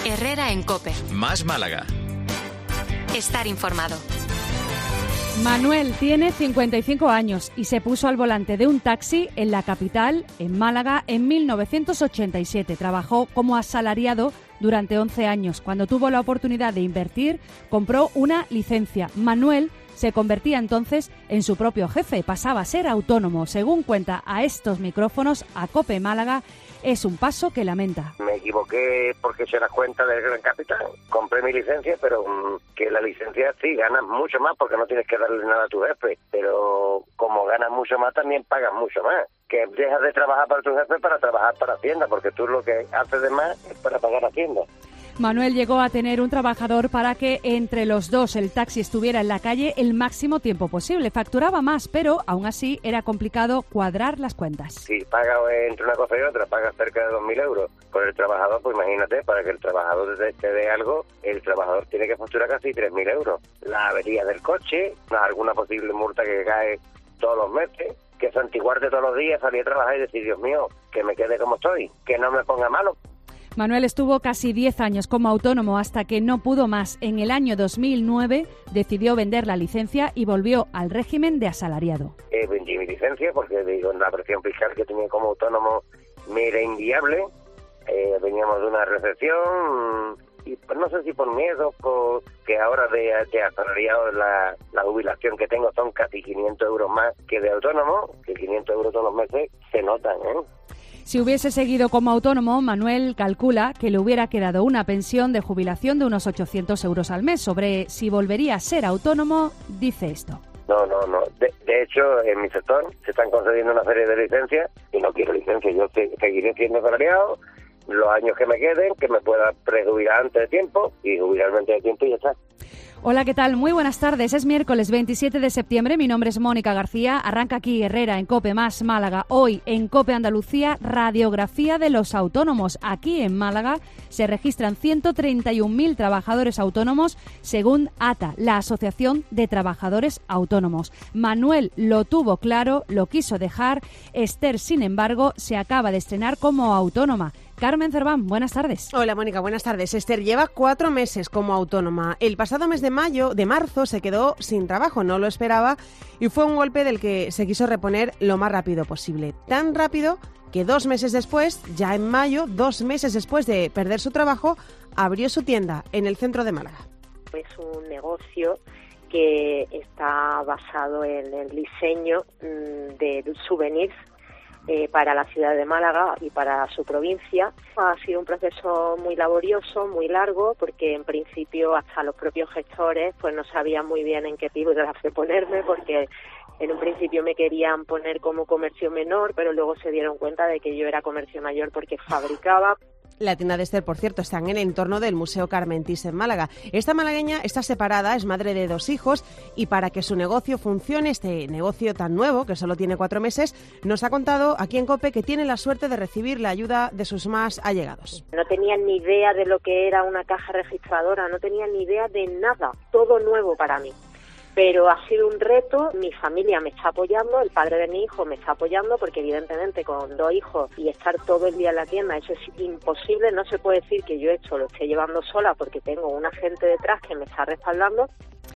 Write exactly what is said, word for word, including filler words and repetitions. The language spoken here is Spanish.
Herrera en COPE. Más Málaga. Estar informado. Manuel tiene cincuenta y cinco años y se puso al volante de un taxi en la capital, en Málaga, en mil novecientos ochenta y siete. Trabajó como asalariado durante once años. Cuando tuvo la oportunidad de invertir, compró una licencia. Manuel se convertía entonces en su propio jefe, pasaba a ser autónomo. Según cuenta a estos micrófonos, a COPE Málaga, es un paso que lamenta. Me equivoqué porque se das cuenta del gran capital. Compré mi licencia, pero mmm, que la licencia sí, ganas mucho más porque no tienes que darle nada a tu jefe. Pero como ganas mucho más, también pagas mucho más. Que dejas de trabajar para tu jefe para trabajar para Hacienda, porque tú lo que haces de más es para pagar Hacienda. Manuel llegó a tener un trabajador para que entre los dos el taxi estuviera en la calle el máximo tiempo posible. Facturaba más, pero aún así era complicado cuadrar las cuentas. Si pagas entre una cosa y otra, pagas cerca de dos mil euros por el trabajador, pues imagínate, para que el trabajador te dé algo, el trabajador tiene que facturar casi tres mil euros. La avería del coche, alguna posible multa que cae todos los meses, que santiguarte todos los días, salir a trabajar y decir, Dios mío, que me quede como estoy, que no me ponga malo. Manuel estuvo casi diez años como autónomo hasta que no pudo más. En el año dos mil nueve decidió vender la licencia y volvió al régimen de asalariado. Eh, vendí mi licencia porque digo, la presión fiscal que tenía como autónomo me era inviable. Eh, veníamos de una recesión y pues no sé si por miedo, por que ahora de, de asalariado la, la jubilación que tengo son casi quinientos euros más que de autónomo, que quinientos euros todos los meses se notan, ¿eh? Si hubiese seguido como autónomo, Manuel calcula que le hubiera quedado una pensión de jubilación de unos ochocientos euros al mes. Sobre si volvería a ser autónomo, dice esto. No, no, no. De, de hecho, en mi sector se están concediendo una serie de licencias y no quiero licencia. Yo te, seguiré siendo asalariado los años que me queden, que me pueda prejubilar antes de tiempo y jubilarme antes de tiempo y ya está. Hola, ¿qué tal? Muy buenas tardes. Es miércoles veintisiete de septiembre. Mi nombre es Mónica García. Arranca aquí Herrera en COPE Más Málaga. Hoy en COPE Andalucía, radiografía de los autónomos. Aquí en Málaga se registran ciento treinta y un mil trabajadores autónomos según A T A, la Asociación de Trabajadores Autónomos. Manuel lo tuvo claro, lo quiso dejar. Esther, sin embargo, se acaba de estrenar como autónoma. Carmen Cerván, buenas tardes. Hola, Mónica, buenas tardes. Esther lleva cuatro meses como autónoma. El pasado mes de mayo, de marzo, se quedó sin trabajo, no lo esperaba y fue un golpe del que se quiso reponer lo más rápido posible. Tan rápido que dos meses después, ya en mayo, dos meses después de perder su trabajo, abrió su tienda en el centro de Málaga. Es un negocio que está basado en el diseño mmm, de souvenirs Eh, para la ciudad de Málaga y para su provincia. Ha sido un proceso muy laborioso, muy largo, porque en principio hasta los propios gestores pues no sabían muy bien en qué epígrafo de ponerme, porque en un principio me querían poner como comercio menor, pero luego se dieron cuenta de que yo era comercio mayor porque fabricaba. La tienda de Esther, por cierto, está en el entorno del Museo Carmen Thyssen en Málaga. Esta malagueña está separada, es madre de dos hijos y para que su negocio funcione, este negocio tan nuevo, que solo tiene cuatro meses, nos ha contado aquí en COPE que tiene la suerte de recibir la ayuda de sus más allegados. No tenían ni idea de lo que era una caja registradora, no tenían ni idea de nada, todo nuevo para mí. Pero ha sido un reto, mi familia me está apoyando, el padre de mi hijo me está apoyando, porque evidentemente con dos hijos y estar todo el día en la tienda, eso es imposible, no se puede decir que yo esto lo esté llevando sola porque tengo una gente detrás que me está respaldando.